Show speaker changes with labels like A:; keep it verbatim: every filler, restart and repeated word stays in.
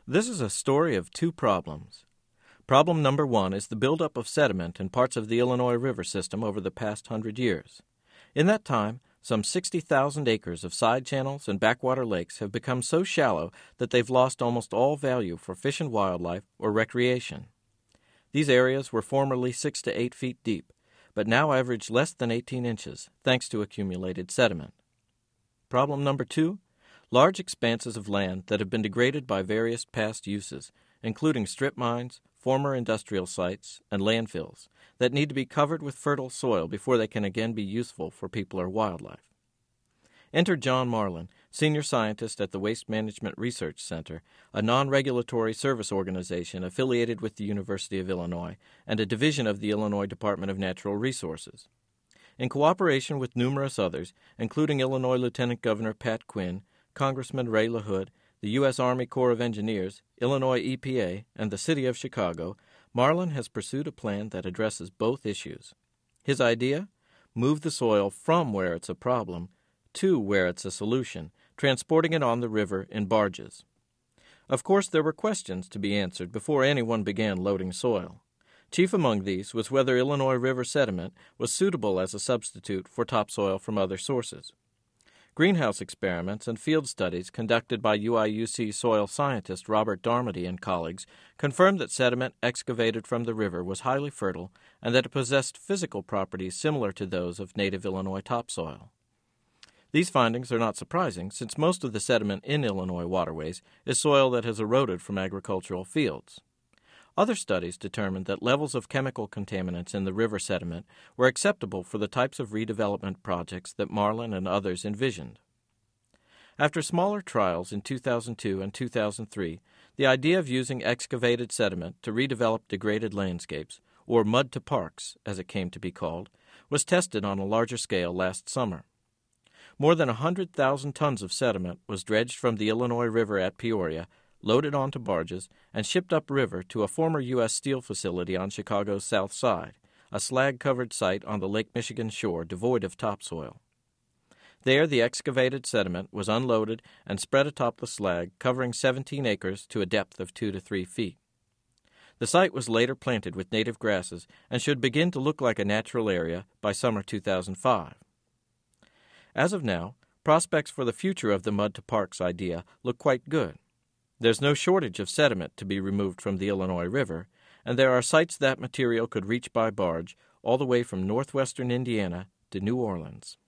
A: This is a story of two problems. Problem number one is the buildup of sediment in parts of the Illinois River system over the past hundred years. In that time, some sixty thousand acres of side channels and backwater lakes have become so shallow that they've lost almost all value for fish and wildlife or recreation. These areas were formerly six to eight feet deep, but now average less than eighteen inches, thanks to accumulated sediment. Problem number two, large expanses of land that have been degraded by various past uses, including strip mines, former industrial sites, and landfills, that need to be covered with fertile soil before they can again be useful for people or wildlife. Enter John Marlin, senior scientist at the Waste Management Research Center, a non-regulatory service organization affiliated with the University of Illinois and a division of the Illinois Department of Natural Resources. In cooperation with numerous others, including Illinois Lieutenant Governor Pat Quinn, Congressman Ray LaHood, the U S Army Corps of Engineers, Illinois E P A, and the City of Chicago, Marlin has pursued a plan that addresses both issues. His idea? Move the soil from where it's a problem to where it's a solution, transporting it on the river in barges. Of course, there were questions to be answered before anyone began loading soil. Chief among these was whether Illinois River sediment was suitable as a substitute for topsoil from other sources. Greenhouse experiments and field studies conducted by U I U C soil scientist Robert Darmody and colleagues confirmed that sediment excavated from the river was highly fertile and that it possessed physical properties similar to those of native Illinois topsoil. These findings are not surprising, since most of the sediment in Illinois waterways is soil that has eroded from agricultural fields. Other studies determined that levels of chemical contaminants in the river sediment were acceptable for the types of redevelopment projects that Marlin and others envisioned. After smaller trials in two thousand two and two thousand three, the idea of using excavated sediment to redevelop degraded landscapes, or mud to parks, as it came to be called, was tested on a larger scale last summer. More than one hundred thousand tons of sediment was dredged from the Illinois River at Peoria, loaded onto barges, and shipped upriver to a former U S Steel facility on Chicago's south side, a slag-covered site on the Lake Michigan shore devoid of topsoil. There, the excavated sediment was unloaded and spread atop the slag, covering seventeen acres to a depth of two to three feet. The site was later planted with native grasses and should begin to look like a natural area by summer two thousand five. As of now, prospects for the future of the mud to parks idea look quite good. There's no shortage of sediment to be removed from the Illinois River, and there are sites that material could reach by barge all the way from northwestern Indiana to New Orleans.